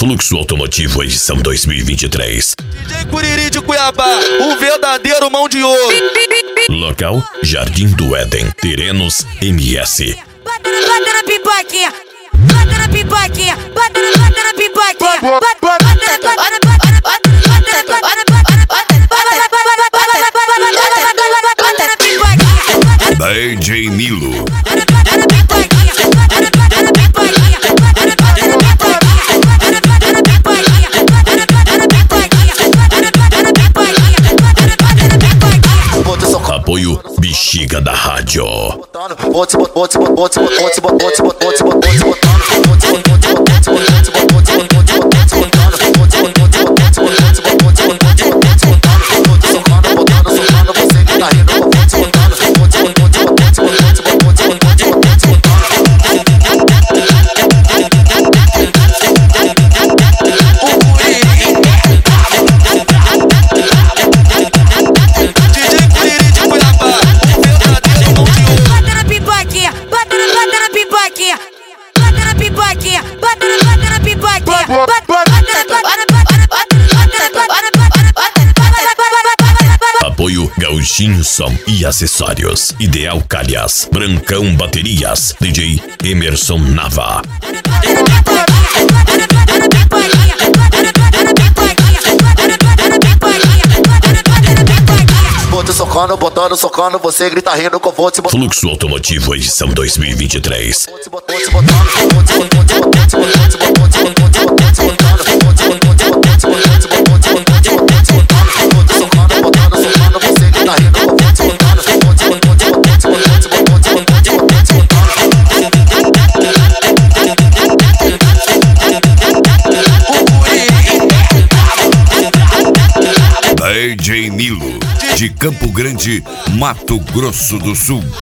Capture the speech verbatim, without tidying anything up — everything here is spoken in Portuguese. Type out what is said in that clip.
Fluxo Automotivo edição dois mil e vinte e três. D J Curiri de Cuiabá, o verdadeiro mão de ouro. Local: Jardim do Éden, Terenos M S. Bota na, bota na pipoquinha, bota na pipoquinha, bota na, bota na pipoquinha, bota, bota na, bota na, bota na, bota na, bota na, bota na, bota na pipoquinha. D J Nilo. Apoio Bexiga da Rádio. Apoio Gauchinho Som e Acessórios. Ideal Calhas. Brancão Baterias. D J Emerson Nava. Socando, botando, socando, você grita rindo com vote. Fluxo Automotivo edição dois mil e vinte e três. D J Nilo, de Campo Grande, Mato Grosso do Sul.